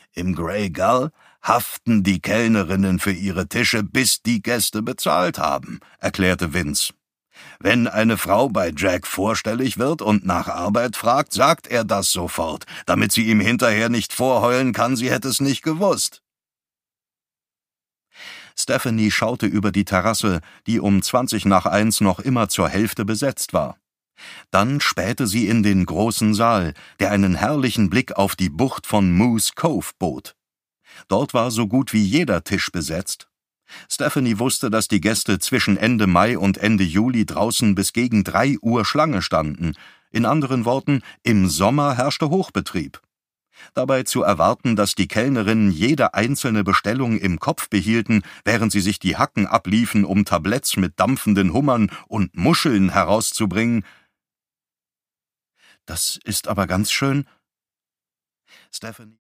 Im Grey Gull haften die Kellnerinnen für ihre Tische, bis die Gäste bezahlt haben, erklärte Vince. Wenn eine Frau bei Jack vorstellig wird und nach Arbeit fragt, sagt er das sofort, damit sie ihm hinterher nicht vorheulen kann, sie hätte es nicht gewusst. Stephanie schaute über die Terrasse, die um 1:20 noch immer zur Hälfte besetzt war. Dann spähte sie in den großen Saal, der einen herrlichen Blick auf die Bucht von Moose Cove bot. Dort war so gut wie jeder Tisch besetzt. Stephanie wusste, dass die Gäste zwischen Ende Mai und Ende Juli draußen bis gegen 3 Uhr Schlange standen. In anderen Worten, im Sommer herrschte Hochbetrieb. Dabei zu erwarten, dass die Kellnerinnen jede einzelne Bestellung im Kopf behielten, während sie sich die Hacken abliefen, um Tabletts mit dampfenden Hummern und Muscheln herauszubringen. »Das ist aber ganz schön«, Stephanie